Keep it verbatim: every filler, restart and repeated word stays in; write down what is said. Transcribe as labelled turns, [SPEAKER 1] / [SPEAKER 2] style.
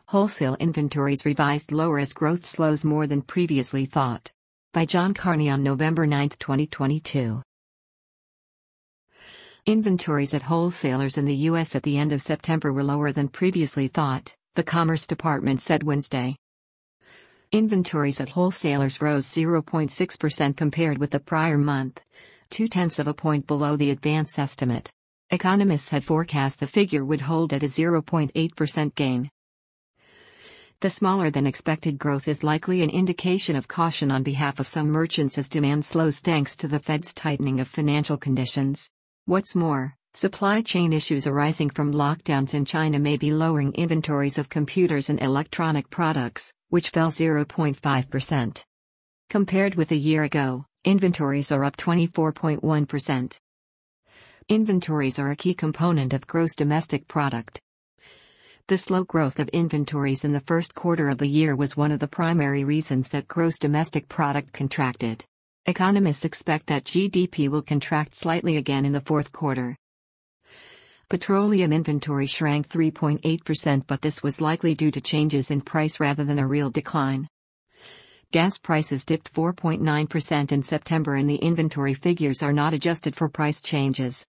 [SPEAKER 1] Wholesale inventories revised lower as growth slows more than previously thought. By John Carney on November ninth, twenty twenty-two. Inventories at wholesalers in the U S at the end of September were lower than previously thought, the Commerce Department said Wednesday. Inventories at wholesalers rose zero point six percent compared with the prior month, two-tenths of a point below the advance estimate. Economists had forecast the figure would hold at a zero point eight percent gain. The smaller-than-expected growth is likely an indication of caution on behalf of some merchants as demand slows thanks to the Fed's tightening of financial conditions. What's more, supply chain issues arising from lockdowns in China may be lowering inventories of computers and electronic products, which fell zero point five percent. Compared with a year ago, inventories are up twenty-four point one percent. Inventories are a key component of gross domestic product. The slow growth of inventories in the first quarter of the year was one of the primary reasons that gross domestic product contracted. Economists expect that G D P will contract slightly again in the fourth quarter. Petroleum inventory shrank three point eight percent, but this was likely due to changes in price rather than a real decline. Gas prices dipped four point nine percent in September and the inventory figures are not adjusted for price changes.